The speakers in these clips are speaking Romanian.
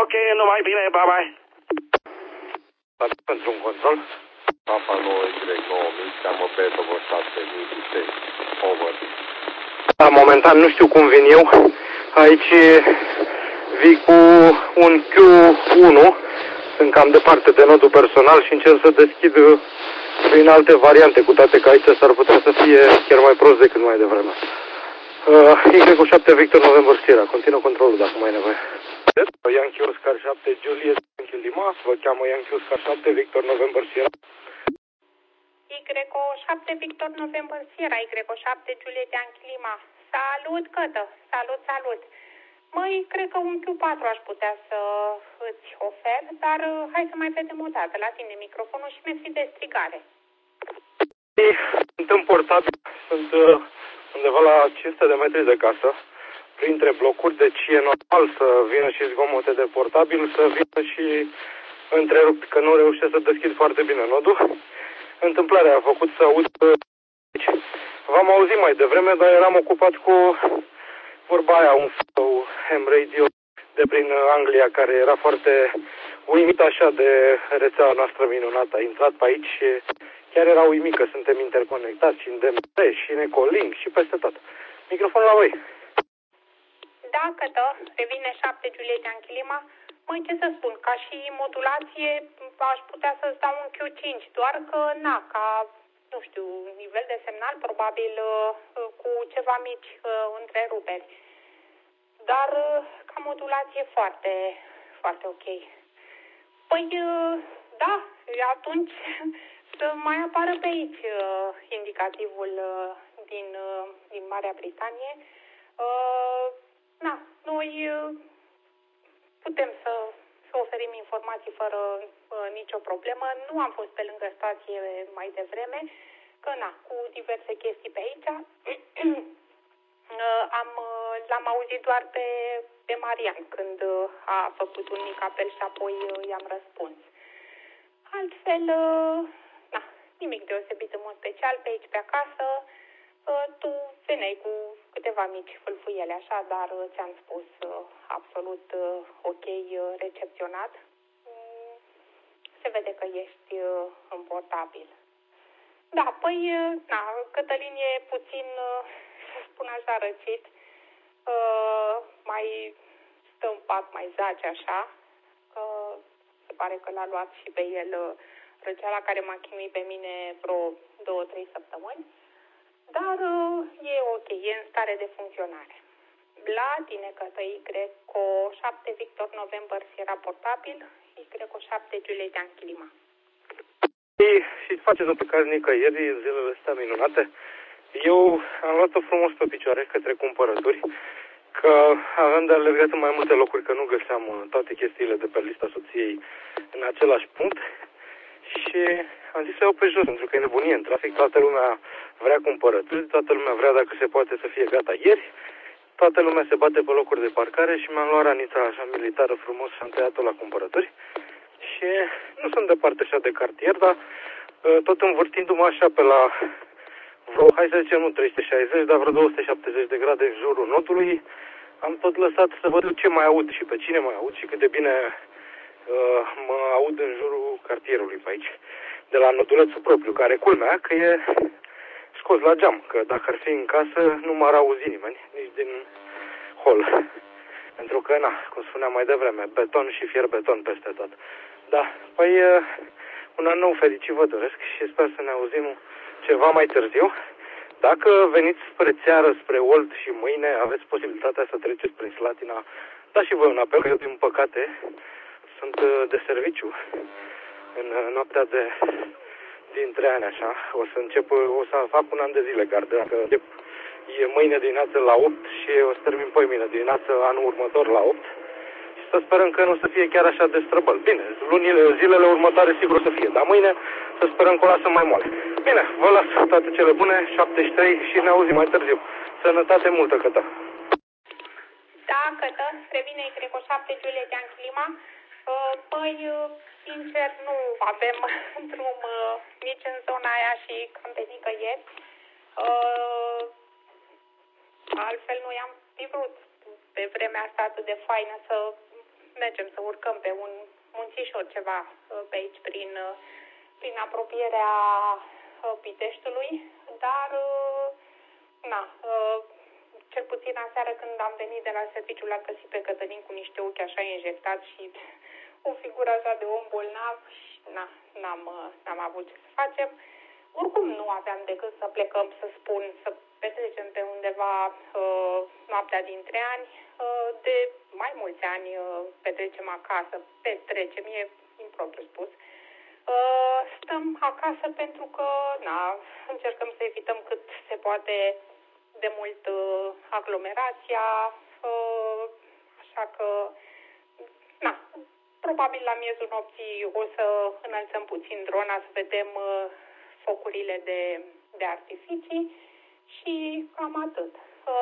Ok, numai bine, bye-bye. Pentru un control. Papa 9 Y9000, seamă pe 7006. Over. Da, momentan nu știu cum vin eu. Aici vii cu un Q1. Sunt cam departe de nodul personal și încerc să deschid prin alte variante, cu toate că aici s-ar putea să fie chiar mai prost decât mai devreme. Y7 Victor November Sierra. Continuă controlul dacă mai e nevoie. Yankee Oscar 7 Juliet Yankee Lima. Vă cheamă Yankee Oscar 7 Victor November Sierra. Y7 Victor November Sierra, Y7 Juliet Yankee Lima. Salut, Cătă! Salut! Măi, cred că un Q4 aș putea să îți ofer, dar hai să mai vedem o dată. La tine microfonul și mi-e de strigare. Sunt în portabil, sunt undeva la 500 de metri de casă, printre blocuri, deci e normal să vină și zgomote de portabil, să vină și întrerupt, că nu reușesc să deschid foarte bine nodul. Întâmplarea a făcut să aud. V-am auzit mai devreme, dar eram ocupat cu vorba aia, un ham radio de prin Anglia, care era foarte uimit așa de rețeaua noastră minunată. A intrat pe aici și chiar era uimit că suntem interconectați și în DMP și în Ecolink și peste tot. Microfonul la voi. Da, Cătă, revine 7 Juliet Yankee Lima. Măi, ce să spun, ca și modulație aș putea să-ți dau un Q5, doar că, ca, nu știu, nivel de semnal, probabil cu ceva mici întreruperi. Dar ca modulație foarte, foarte ok. Păi, da, atunci să mai apară pe aici indicativul din Marea Britanie. Noi putem să oferim informații fără nicio problemă. Nu am fost pe lângă stație mai devreme, că cu diverse chestii pe aici. L-am auzit doar pe Marian când a făcut un mic apel și apoi i-am răspuns. Altfel, nimic deosebit în mod special pe aici pe acasă. Tu veneai cu câteva mici fâlfâiele așa, dar ți-am spus absolut ok recepționat. Se vede că ești în portabil. Da, păi, Cătălin e puțin, să spun așa, răcit. Mai stă în pat, mai zace așa. Se pare că l-a luat și pe el răceala care m-a chinuit pe mine vreo 2-3 săptămâni. Dar e ok, e în stare de funcționare. La tine, Cătă, Y7 Victor November Sierra portabil, Y7 Juliet Yankee Lima. Și faceți-o pe care nicăieri în zilele astea minunate. Eu am luat-o frumos pe picioare către cumpărături, că avem de alergat în mai multe locuri, că nu găseam toate chestiile de pe lista soției în același punct. Și am zis să iau pe jos, pentru că e nebunie în trafic, toată lumea vrea cumpărături, toată lumea vrea dacă se poate să fie gata ieri, toată lumea se bate pe locuri de parcare și mi-am luat ranița așa militară frumos și am tăiat-o la cumpărături. Și nu sunt departe așa de cartier, dar tot învârtindu-mă așa pe la vreo, hai să zicem, nu 360, dar vreo 270 de grade în jurul nodului, am tot lăsat să văd ce mai aud și pe cine mai aud și cât de bine mă aud în jurul cartierului pe aici, de la nodulețul propriu, care culmea că e scos la geam, că dacă ar fi în casă nu m-ar auzi nimeni, nici din hol. Pentru că, cum spuneam mai devreme, beton și fier beton peste tot. Da, păi un an nou fericit vă doresc și sper să ne auzim ceva mai târziu. Dacă veniți spre țeară, spre Olt și mâine aveți posibilitatea să treceți prin Slatina, dați și voi un apel, că eu, din păcate, sunt de serviciu în noaptea dintre ani, așa. O să fac un an de zile gardă, dacă e mâine dimineață la 8 și o să termin mâine dimineață anul următor la 8. Și să sperăm că nu o să fie chiar așa de străbăl. Bine, zilele următoare sigur o să fie, dar mâine să sperăm că o lasă mai moale. Bine, vă las toate cele bune, 73 și ne auzim mai târziu. Sănătate multă, Cătă. Da, Cătă, revine Y7 Juliet Yankee Lima. Păi, sincer, nu avem drum nici în zona aia și cam pe nicăieri. Altfel, noi am fi vrut pe vremea asta atât de faină să mergem să urcăm pe un munțișor ceva pe aici prin apropierea Piteștiului, dar cel puțin aseară când am venit de la serviciu l-am găsit pe Cătălin cu niște ochi așa injectați și o figură așa de om bolnav și n-am avut ce să facem. Oricum nu aveam decât să plecăm, să spun, să petrecem pe undeva noaptea dintre ani. De mai mulți ani petrecem acasă, e impropriu spus. Stăm acasă pentru că încercăm să evităm cât se poate de mult aglomerația, așa că probabil la miezul nopții o să înălțăm puțin drona să vedem focurile de artificii și cam atât.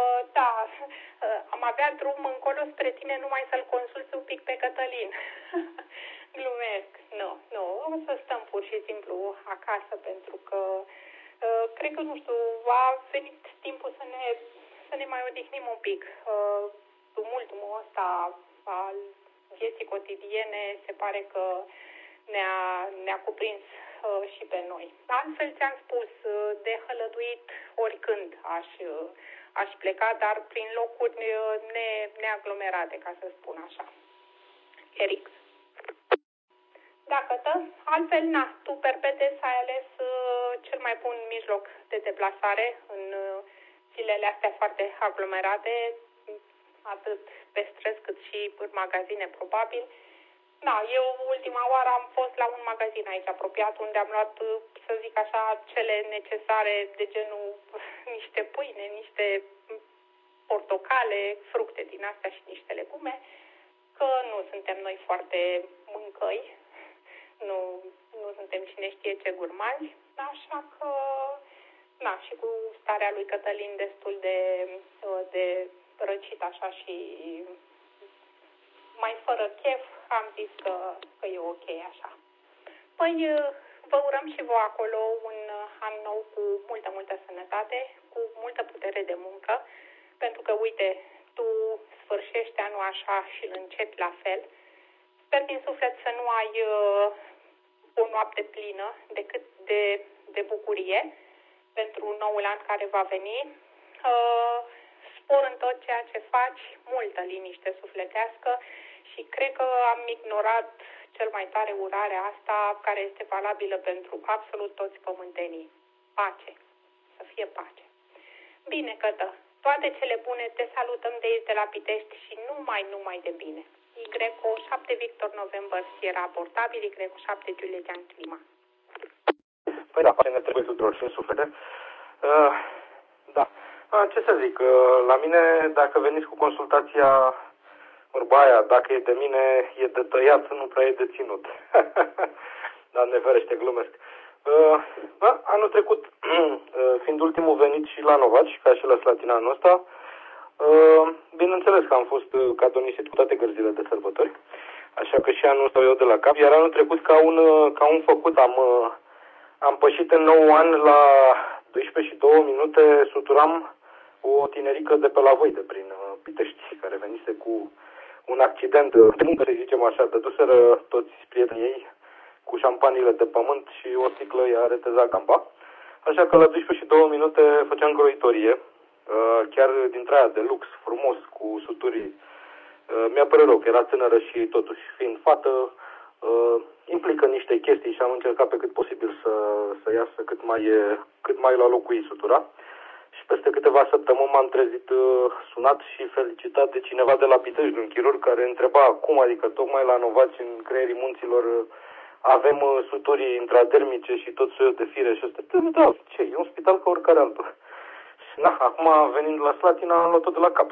Am avea drum încolo spre tine numai să-l consulți un pic pe Cătălin. Glumesc. Nu. O să stăm pur și simplu acasă pentru că cred că, nu știu, a venit timpul să ne mai odihnim un pic. Tumultul ăsta al vieții cotidiene se pare că ne-a cuprins și pe noi. Altfel ți-am spus, de hălăduit oricând aș pleca, dar prin locuri neaglomerate, ca să spun așa. Eric. Dacă altfel, tu perpedes ai ales cel mai bun mijloc de deplasare în zilele astea foarte aglomerate, atât pe străzi cât și în magazine, probabil. Eu ultima oară am fost la un magazin aici apropiat, unde am luat, să zic așa, cele necesare de genul niște pâine, niște portocale, fructe din astea și niște legume, că nu suntem noi foarte mâncăi, nu suntem cine știe ce gurmanzi, așa că, și cu starea lui Cătălin destul de răcit așa și mai fără chef, am zis că e ok așa. Păi, vă urăm și vouă acolo un an nou cu multă sănătate, cu multă putere de muncă, pentru că, uite, tu sfârșești anul așa și îl începi la fel. Sper din suflet să nu ai o noapte plină decât de bucurie pentru noul an care va veni. Spor în tot ceea ce faci, multă liniște sufletească și cred că am ignorat cel mai tare urarea asta care este valabilă pentru absolut toți pământenii. Pace. Să fie pace. Bine, Cătă, toate cele bune, te salutăm de aici de la Pitești și numai de bine. Y7 Victor November Sierra Portabil, Y7 Julian Clima. Păi pace ne trebuie tuturor și în suflete. Ce să zic, la mine, dacă veniți cu consultația vorba aia, dacă e de mine, e de tăiat, nu prea e de ținut. Dar ne ferește, glumesc. Anul trecut, fiind ultimul venit și la Novaci, ca și la Slatina anul ăsta, bineînțeles că am fost cadonisit cu toate gărzile de sărbători, așa că și anul ăsta eu de la cap, iar anul trecut ca un făcut am pășit în 9 ani la 12 și 2 minute, suturam o tinerică de pe la Voide, prin Pitești, care venise cu un accident de muncă, să zicem așa, dăduseră toți prietenii ei cu șampanile de pământ și o sticlă i-a retezat gamba. Așa că la 12 și 2 minute făceam croitorie, chiar dintre aia de lux, frumos, cu suturi. Mi-a părut rău că era tânără și totuși, fiind fată, implică niște chestii și am încercat pe cât posibil să iasă cât mai la locul ei sutura. Și peste câteva săptămâni m-am trezit sunat și felicitat de cineva de la Pitești, un chirurg care întreba cum, adică tocmai la Novaci, în creierii munților, avem suturi intradermice și tot soiul de fire și astea. Da, ce? E un spital ca oricare altul. Și acum venind la Slatina am luat-o de la cap.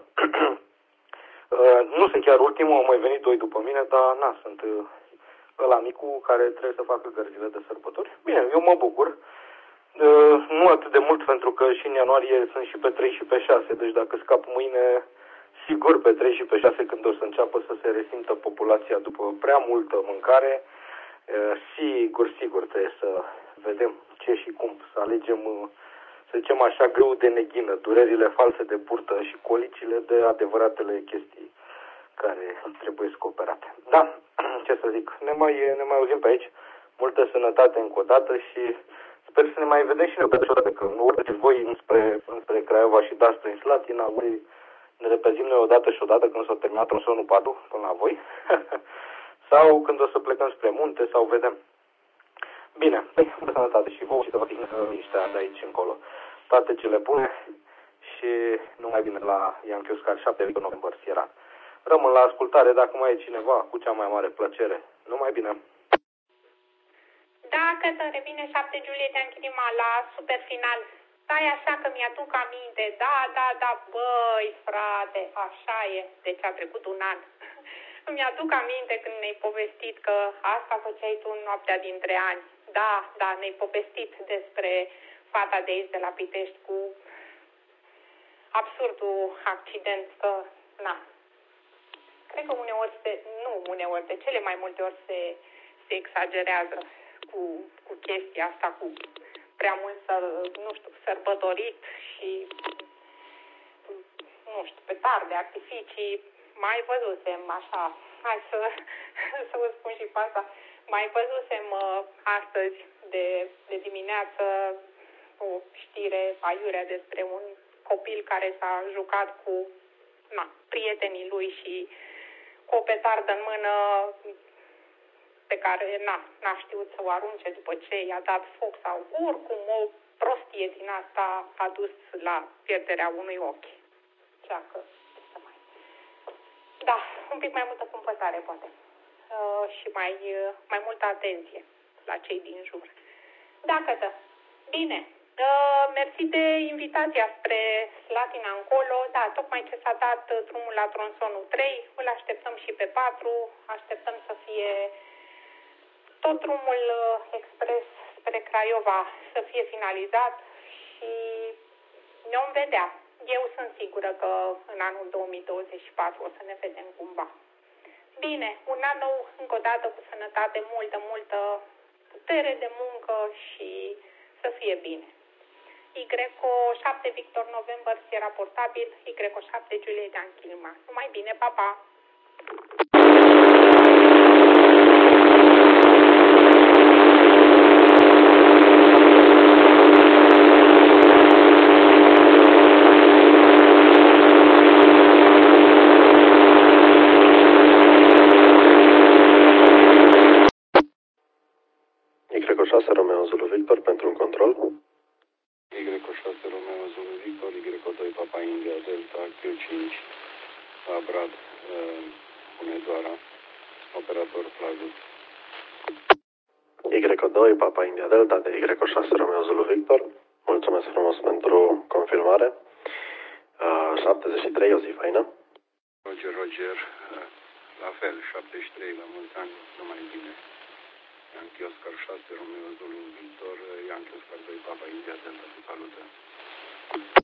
Nu sunt chiar ultimul, au mai venit 2 după mine, dar sunt ăla micu care trebuie să facă gărzile de sărbători. Bine, eu mă bucur. Nu atât de mult, pentru că și în ianuarie sunt și pe 3 și pe 6, deci dacă scap mâine, sigur pe 3 și pe 6, când o să înceapă să se resimtă populația după prea multă mâncare, sigur trebuie să vedem ce și cum, să alegem, să zicem așa, grâu de neghină, durerile false de burtă și colicile de adevăratele chestii care trebuie scooperate. Da, ce să zic, ne mai auzim pe aici. Multă sănătate încă o dată și sper să ne mai vedem și noi odată, că nu urmeți voi înspre Craiova și dați prin Slatina, voi ne repezim noi odată și odată când s-a terminat tronsonul 4 până la voi. Sau când o să plecăm spre munte, sau vedem. Bine, multă sănătate și vouă și să vă fie liniștea de aici încolo. Toate cele bune și numai bine la Ianchi Oscar 7 noiembrie Sierra. Rămân la ascultare dacă mai e cineva, cu cea mai mare plăcere. Numai bine! Dacă să revine 7 Julie de Anchirima la super final, stai așa că mi-aduc aminte, da, băi frate, așa e, deci a trecut un an. Mi-aduc aminte când ne-ai povestit că asta făceai tu în noaptea dintre ani. Da, ne-ai povestit despre fata de aici de la Pitești cu absurdul accident, că, na, cred că de cele mai multe ori se exagerează cu chestia asta, cu prea mult, sărbătorit și, nu știu, petarde, artificii. Mai văzusem așa, hai să vă spun și pe asta, mai văzusem astăzi de dimineață o știre aiurea despre un copil care s-a jucat cu prietenii lui și cu o petardă în mână pe care n-a știut să o arunce după ce i-a dat foc sau oricum o prostie din asta a dus la pierderea unui ochi. Așa că, da, un pic mai multă cumpătare poate și mai multă atenție la cei din jur. Da. Bine. Mersi de invitația spre Slatina încolo. Da, tocmai ce s-a dat drumul la tronsonul 3, îl așteptăm și pe 4, așteptăm să fie tot drumul expres spre Craiova să fie finalizat și ne vom vedea. Eu sunt sigură că în anul 2024 o să ne vedem cumva. Bine, un an nou încă o dată cu sănătate, multă putere de muncă și să fie bine. Y7 Victor November Sierra Portabil, Y7 Julie de Anchilma. Numai bine, pa! Y6 Romeo Zulu Victor pentru un control. Y6 Romeo Zulu Victor, Y2 Papa India Delta, Q5 Brad, Hunedoara, operator Flavius. Y2 Papa India Delta de Y6 Romeo Zulu Victor. Mulțumesc frumos pentru confirmare. 73, o zi faină. Roger, la fel, 73, la mulți ani, numai bine. Yankee Oscar 6, Romeo Zulu Victor, Yankee Oscar 2, Papa India Delta, salută.